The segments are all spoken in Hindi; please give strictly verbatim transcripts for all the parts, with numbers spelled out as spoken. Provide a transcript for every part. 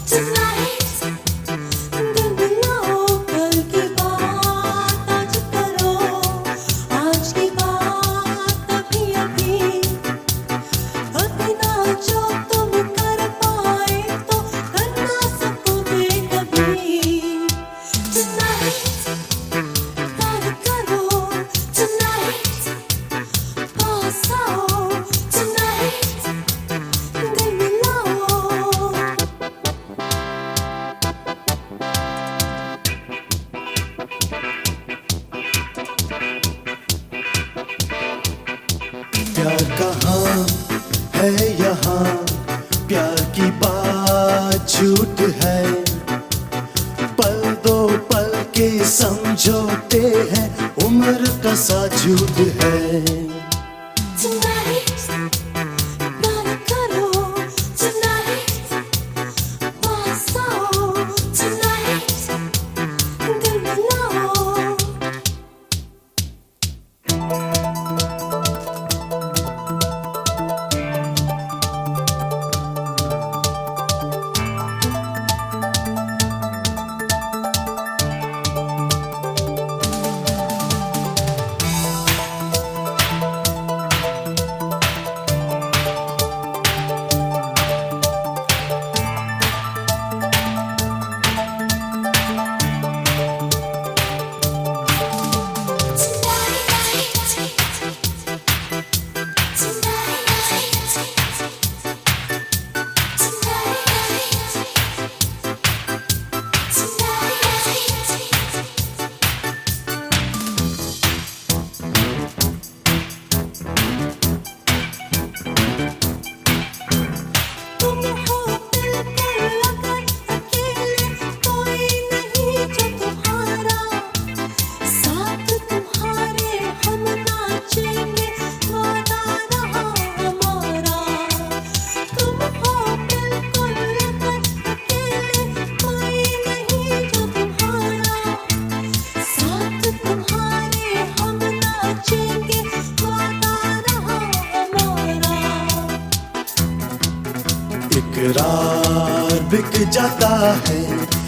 प्यार कहाँ है यहाँ, प्यार की बात झूठ है। पल दो पल के समझौते हैं, उम्र का साथ झूठ है। इकरार बिक जाता है,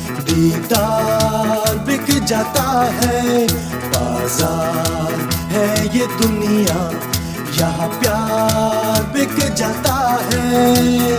दीदार बिक जाता है। बाजार है ये दुनिया, यहाँ प्यार बिक जाता है।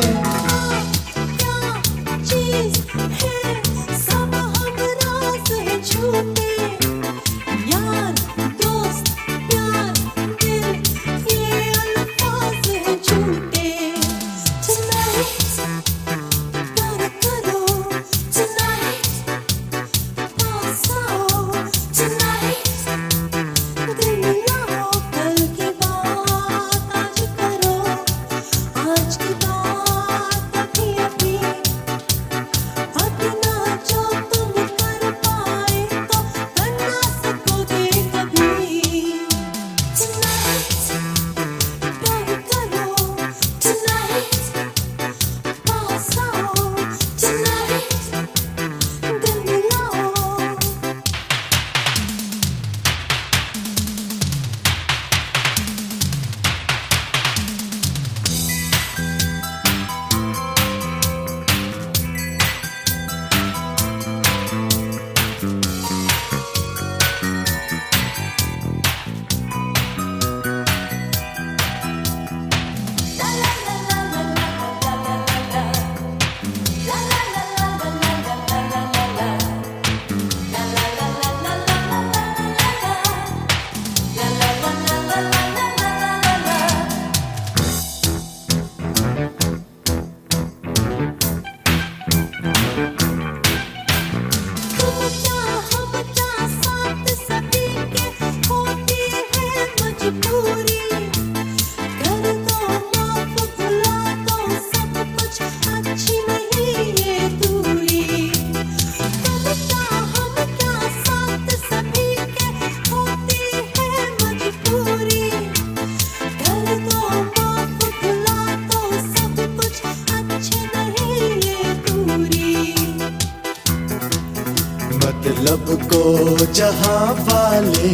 मतलब को जहाँ वाले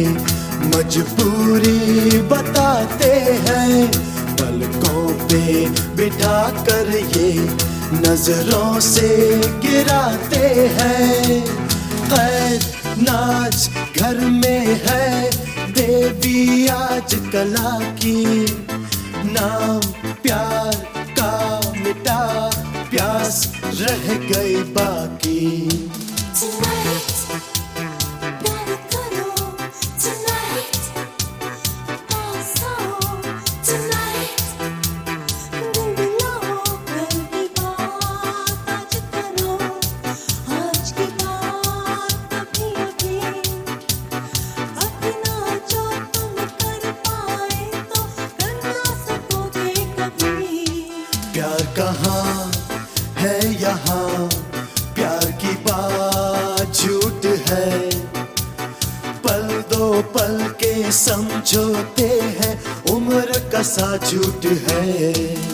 मजबूरी बताते हैं, पलकों पे बिठा कर ये नजरों से गिराते हैं। खैर नाच घर में है देवी आज कला की, नाम प्यार का मिटा प्यास रह गई बाकी। प्यार कहाँ है यहाँ, प्यार की बात झूठ है, पल दो पल के समझौते हैं, उम्र का सा झूठ है।